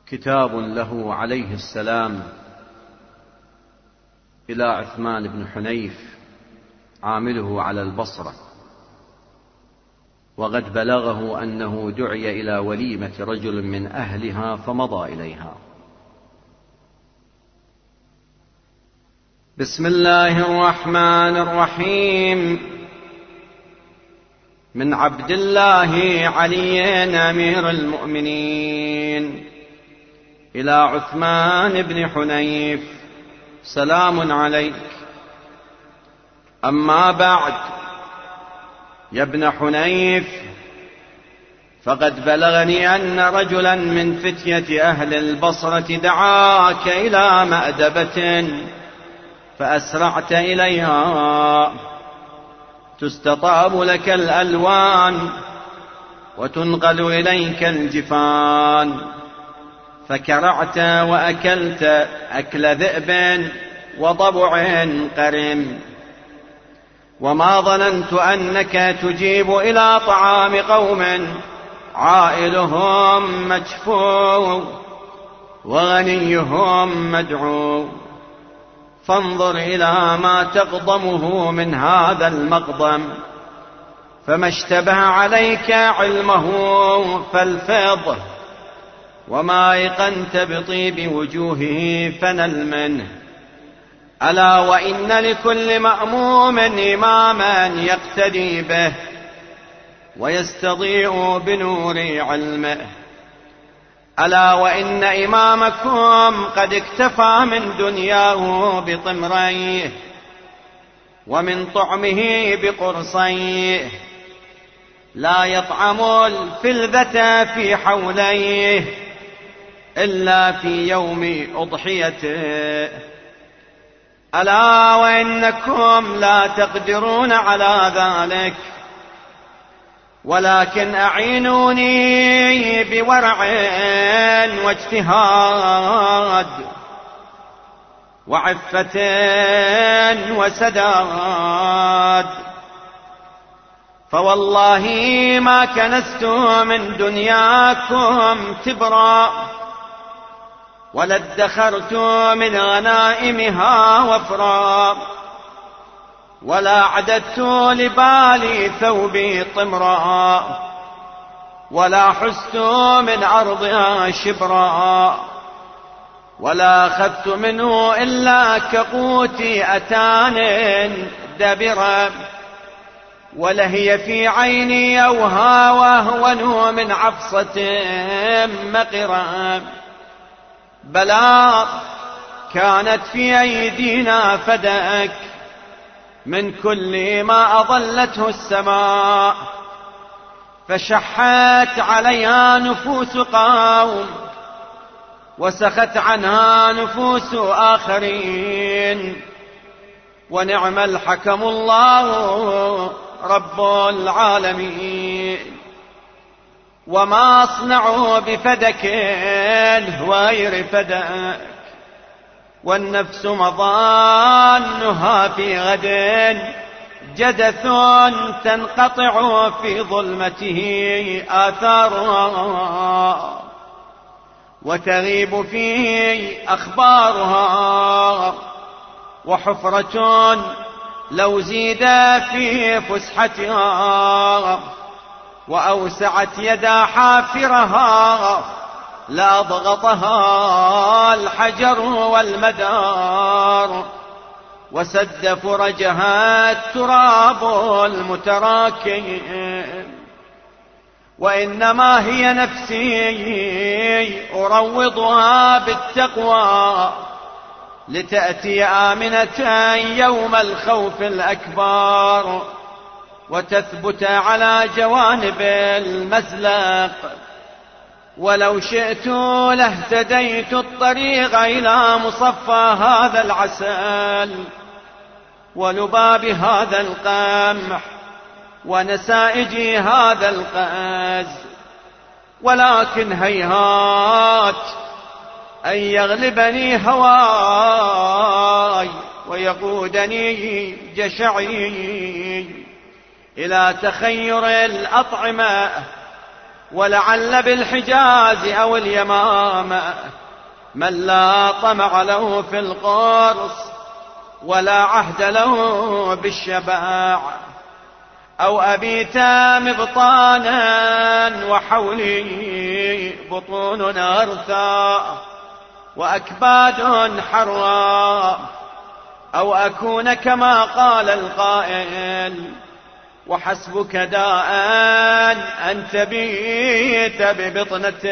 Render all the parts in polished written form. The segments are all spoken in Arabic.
كتاب له عليه السلام إلى عثمان بن حنيف عامله على البصرة، وقد بلغه أنه دعي إلى وليمة رجل من أهلها فمضى إليها. بسم الله الرحمن الرحيم. من عبد الله علي أمير المؤمنين إلى عثمان بن حنيف: سلام عليك. أما بعد، يا ابن حنيف، فقد بلغني أن رجلا من فتية أهل البصرة دعاك إلى مأدبة فأسرعت إليها، تستطاب لك الألوان وتنقل إليك الجفان، فكرعت وأكلت أكل ذئب وضبع قرم. وما ظننت أنك تجيب إلى طعام قوم عائلهم مجفو وغنيهم مدعو، فانظر إلى ما تقضمه من هذا المقضم، فما اشتبه عليك علمه فالفظ، وما أيقنت بطيب وجوهه فنل منه. ألا وإن لكل مأموم إماما يقتدي به ويستضيء بنور علمه. ألا وإن إمامكم قد اكتفى من دنياه بطمريه ومن طعمه بقرصيه، لا يطعم الفلذة في حوليه إلا في يوم أضحيته. ألا وإنكم لا تقدرون على ذلك، ولكن أعينوني بورع واجتهاد وعفة وسداد، فوالله ما كنست من دنياكم تبرا، ولا ادخرت من غنائمها وفرا، ولا عددت لبالي ثوبي طمرا، ولا حست من عرضها شبرا، ولا أخذت منه إلا كقوت أتان دبرا، ولهي في عيني أوها وأهون من عفصة مقرا. بلى كانت في أيدينا فداك من كل ما أضلته السماء، فشحت عليها نفوس قوم وسخت عنها نفوس آخرين، ونعم الحكم الله رب العالمين. وما أصنع بفدك غير فدك، والنفس مظانها في غد جدث تنقطع في ظلمته آثارها، وتغيب فيه أخبارها، وحفرة لو زيد في فسحتها وأوسعت يدا حافرها لأضغطها الحجر والمدار، وسد فرجها التراب المتراكم. وإنما هي نفسي أروضها بالتقوى لتأتي آمنة يوم الخوف الأكبر، وتثبت على جوانب المزلق. ولو شئت لاهتديت الطريق إلى مصفى هذا العسل ولباب هذا القمح ونسائج هذا القز، ولكن هيهات أن يغلبني هواي ويقودني جشعي إلى تخير الأطعمة ولعل بالحجاز أو اليمامة من لا طمع له في القرص ولا عهد له بالشباع، أو أبيت مبطانا وحولي بطون أرثى وأكباد حراء، أو أكون كما قال القائل وحسبك داء أن تبيت ببطنة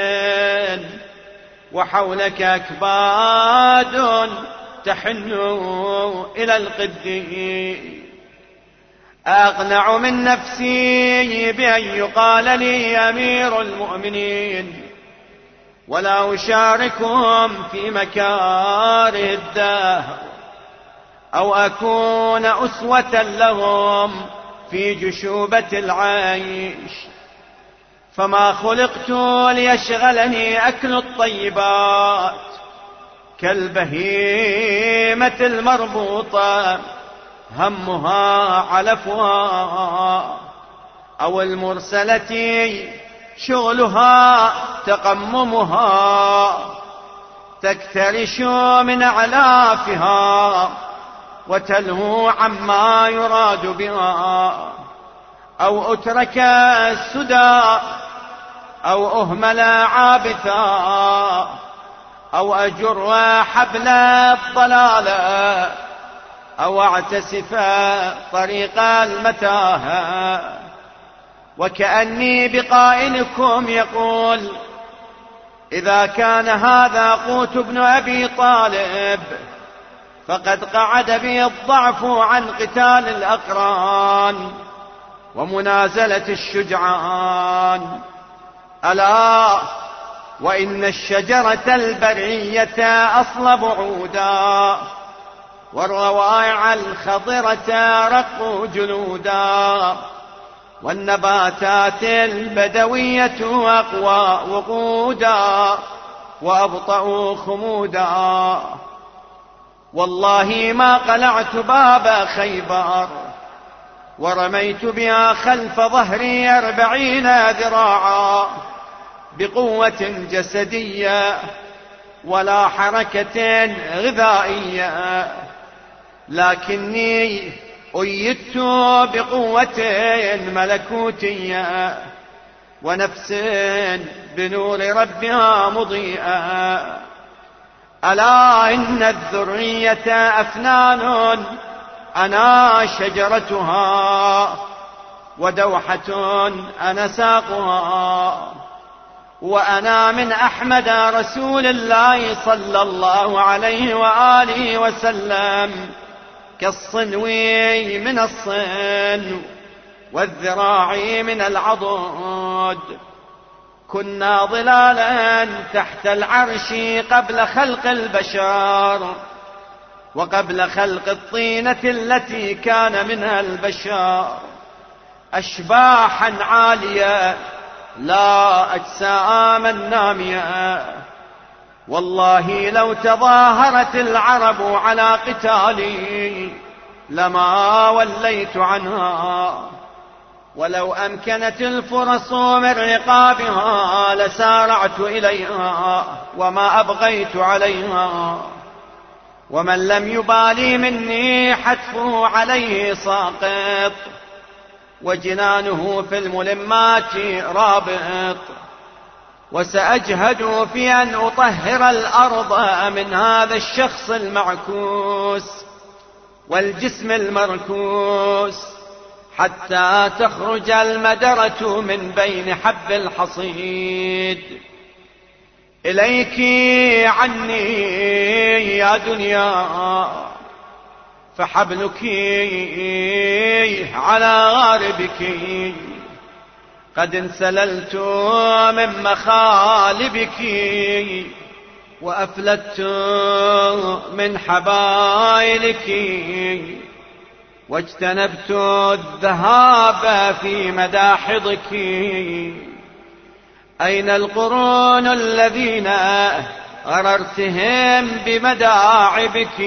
وحولك أكباد تحن إلى القد. أقنع من نفسي بأن يقال لي أمير المؤمنين، ولا أشاركهم في مكاره الدهر، أو أكون أسوة لهم في جشوبة العيش. فما خلقت ليشغلني أكل الطيبات كالبهيمة المربوطة همها علفها، أو المرسلة شغلها تقممها تكترش من أعلافها وتلهو عما يراد بها، أو أترك السدى أو أهمل عابثا، أو أجر حبل الضلالة أو أعتسف طريق المتاهة. وكأني بقائلكم يقول: إذا كان هذا قوت ابن أبي طالب فقد قعد بي الضعف عن قتال الأقران ومنازلة الشجعان. ألا وإن الشجرة البرية أصلب عودا، والروائع الخضرة رق جلودا، والنباتات البدوية أقوى وقودا وأبطأ خمودا. والله ما قلعت باب خيبر ورميت بها خلف ظهري 40 ذراعا بقوة جسدية ولا حركة غذائية، لكني أيدت بقوة ملكوتية ونفس بنور ربها مضيئة. ألا إن الذرية أفنان أنا شجرتها، ودوحة أنا ساقها، وأنا من أحمد رسول الله صلى الله عليه وآله وسلم كالصنو من الصن والذراع من العضد. كنا ظلالا تحت العرش قبل خلق البشر وقبل خلق الطينة التي كان منها البشر، أشباحا عالية لا أجساما نامية. والله لو تظاهرت العرب على قتالي لما وليت عنها، ولو أمكنت الفرص من رقابها لسارعت إليها وما أبغيت عليها. ومن لم يبالي مني حتفه عليه ساقط، وجنانه في الملمات رابط. وسأجهد في أن أطهر الأرض من هذا الشخص المعكوس والجسم المركوس حتى تخرج المدرة من بين حب الحصيد. إليك عني يا دنيا فحبلك على غاربك، قد انسللت من مخالبك وأفلت من حبائلك، واجتنبت الذهاب في مداحضك. أين القرون الذين غررتهم بمداعبك؟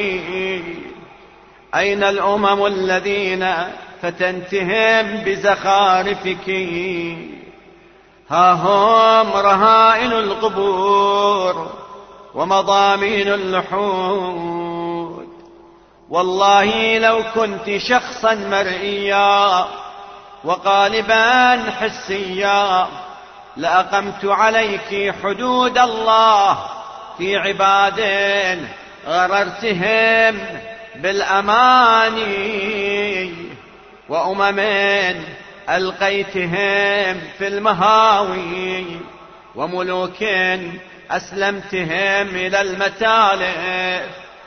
أين الأمم الذين فتنتهم بزخارفك؟ ها هم رهائن القبور ومضامين اللحود. والله لو كنت شخصا مرئيا وقالبا حسيا لأقمت عليك حدود الله في عباد غررتهم بالأماني، وأمم ألقيتهم في المهاوي، وملوك أسلمتهم إلى المتالف،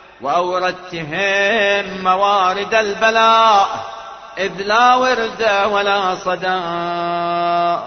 وأوردتهم موارد البلاء إذ لا ورد ولا صدى.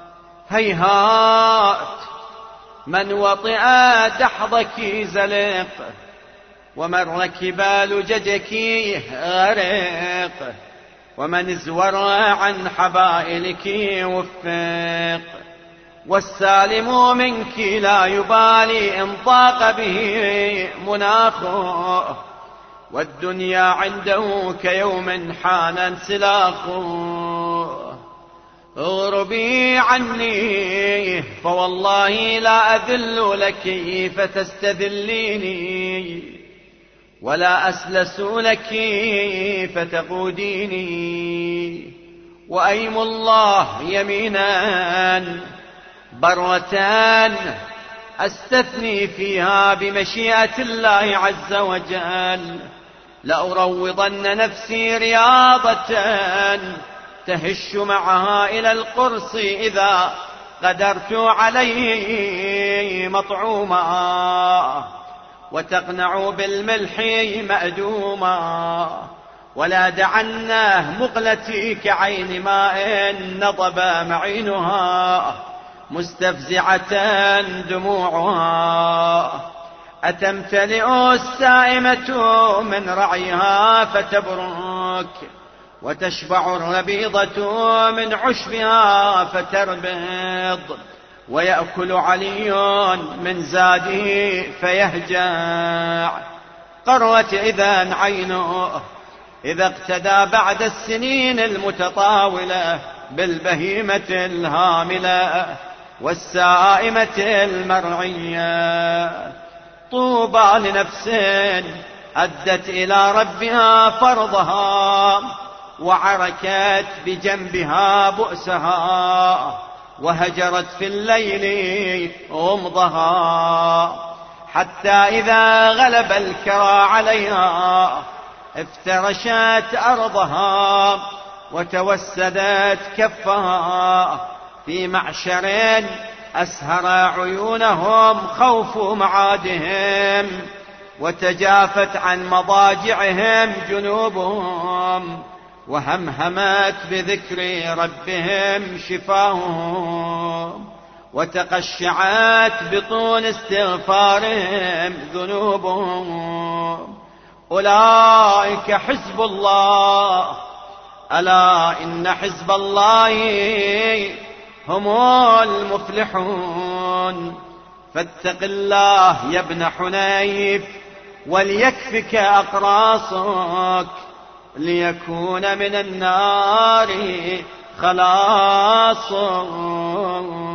هيهات من وطئ دحضك زلق، ومن ركب لججك غرق، ومن ازور عن حبائلك وفق. والسالم منك لا يبالي إن ضاق به مناخه، والدنيا عنده كيوم حان انسلاخه. اغربي عني فوالله لا أذل لك فتستذليني، ولا أسلس لك فتقوديني. وأيم الله يمينا برة أستثني فيها بمشيئة الله عز وجل، لأروضن نفسي رياضة تهش معها إلى القرص إذا قدرت عليه مطعوما، وتقنع بالملح مأدوما. ولا دعنه مقلتي كعين ماء نضب معينها مستفزعة دموعها. أتمتلئ السائمة من رعيها فتبرك، وتشبع الربيضة من عشبها فتربض، ويأكل علي من زاده فيهجع. قروت إذن عينه إذا اقتدى بعد السنين المتطاولة بالبهيمة الهاملة والسائمة المرعية. طوبى لنفس أدت إلى ربها فرضها، وعركت بجنبها بؤسها، وهجرت في الليل غمضها، حتى إذا غلب الكرى عليها افترشت أرضها، وتوسدت كفها في معشر أسهر عيونهم خوف معادهم، وتجافت عن مضاجعهم جنوبهم، وهمهمت بذكر ربهم شفاهم، وتقشعت بطون استغفارهم ذنوبهم. أولئك حزب الله، ألا إن حزب الله هم المفلحون. فاتق الله يا ابن حنيف وليكفك أقراصك، ليكون من النار خلاص.